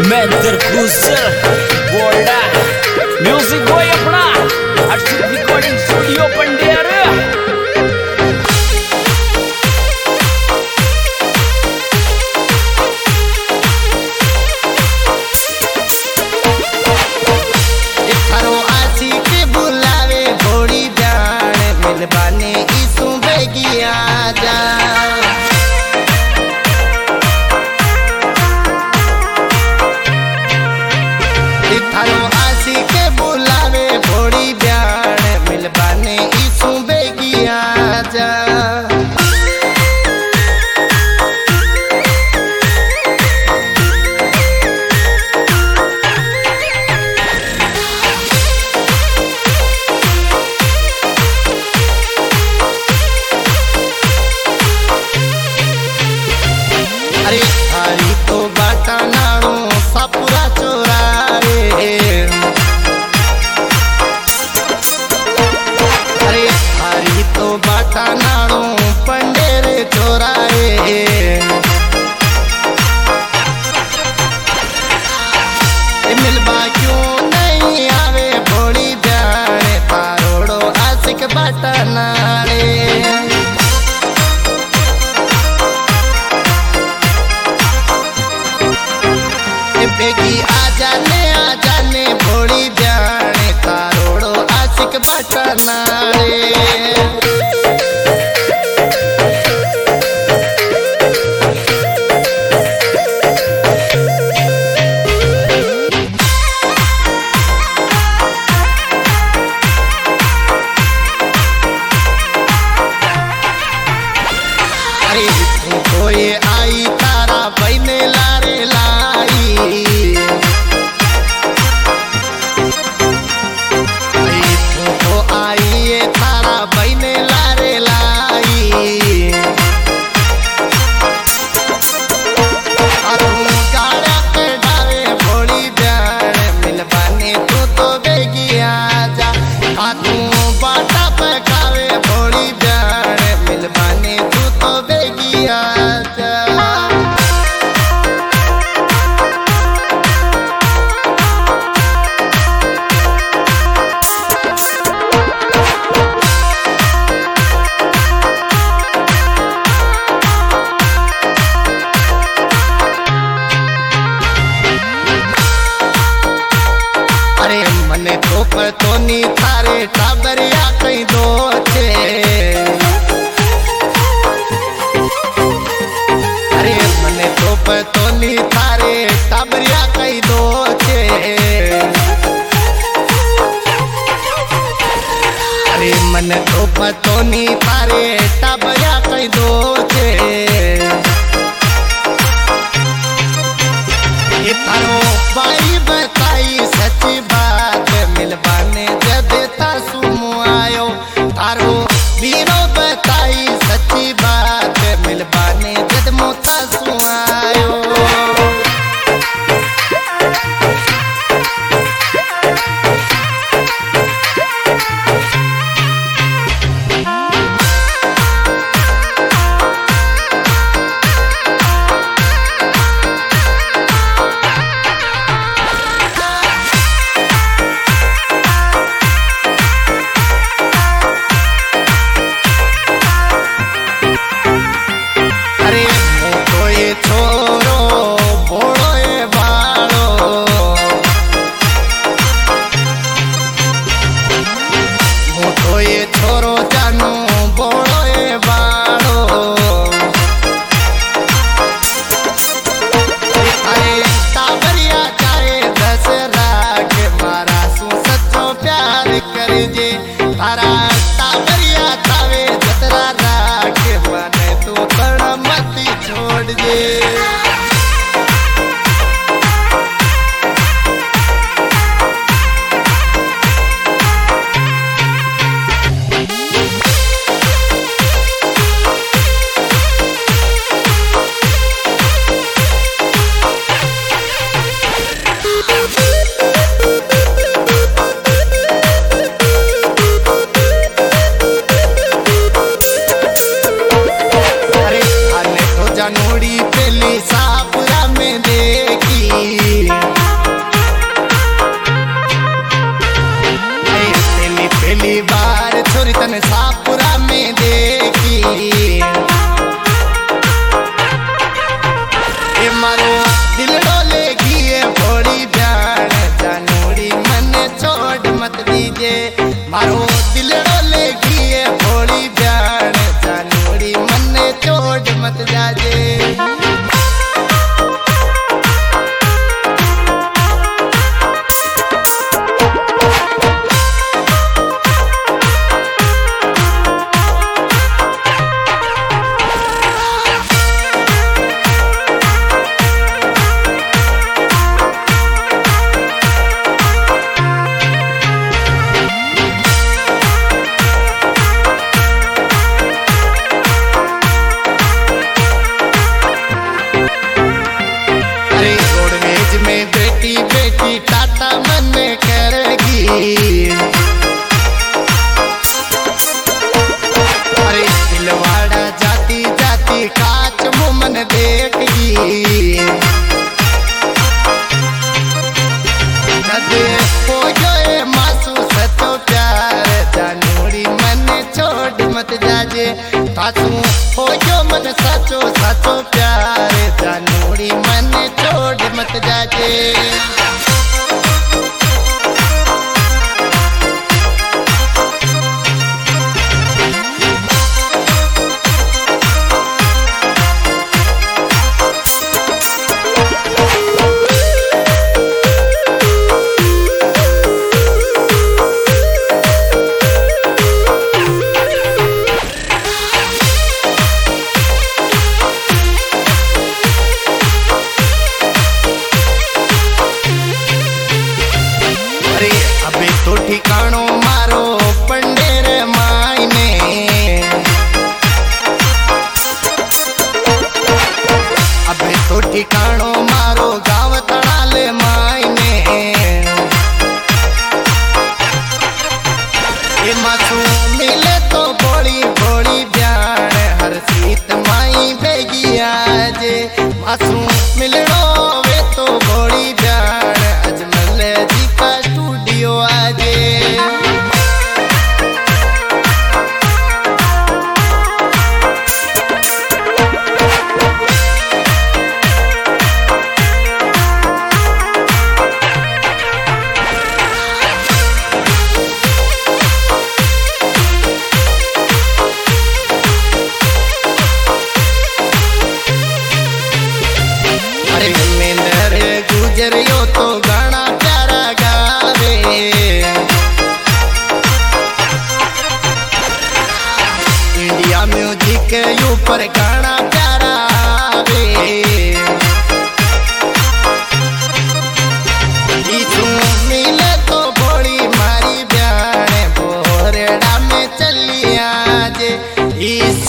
मेंदर गुजर बोल्डा music boy अपना Arshit recording studio Pandiyar. मिलबाने इसू बेगिया जा थारो आसी के बुलावे भोड़ी ब्याण मिलबाने इसू बेगिया जा। अरे थारी तो बाटा नाड़ो सापुरा चोरा रे। अरे थारी तो बाटा नाड़ो पंडेरे चोरा रे। मिलबा क्यों नहीं आवे भोड़ी ब्याणे तारोड़ो आशिक बाटा नाड़े। बेगी आ जाने भोड़ी ब्याणे तारोड़ो आशिक बाटा नाड़े। अरे तो ये आई तारा बहने लारे लाई। बहने लारे लाई तू गाड़ा के डावे भोड़ी ब्याण मिलबाने तू तो बेगिया जा। तू बाटा पकावे भोड़ी ब्याण मिलबाने तू तो बेगिया जा। मने तो पतो नी थारे टाबरिया कई दो छे। अरे मने तो पतो नी थारे टाबरिया कई दो छे। अरे मने तो पतो नी थारे टाबरिया कई दो छे। ये थारो बाई बताई सच्ची बात मिलबाने जब तासुमो आयो। थारो बीरो बताई सच्ची बात मिलबाने जब मोतासु आयो। छोरो जानो बोलो ए बाड़ो। अरे टाबरिया चाहे दसरा के मारा सु सच्चो प्यार कर जे। तारा टाबरिया चाहे जतरा राख माने तू कण मती छोड़ जे। जानोड़ी पहली सापुरा में देखी। भी टाटा मन करेगी। अरे दिलवाड़ा जाती जाती काच मुमन देखेगी। हो गए मासू सचो प्यार जानूरी मन छोड़ मत जाजे। सासू हो गयो मन साचो साचो प्यार जानूरी मन छोड़ मत जाजे। अबे तो ठिकाणो मारो पंडेर मायने। अबे तो ठिकाणो मारो गाँव तड़ाल मायने। ए मासू मिले तो बोली बोली ब्याण हर सीत माई बेगी आजे। मासू मिलनो वे तो बोली ब्याण अजमल जी का स्टूडियो आजे। अरे मेंदर गुजरियो तो गाना प्यारा गावे। इंडिया म्यूजिक के ऊपर गाना प्यारा आवे। तू मिले तो बोली मारी ब्याण बोरेड़ा में चली आजे।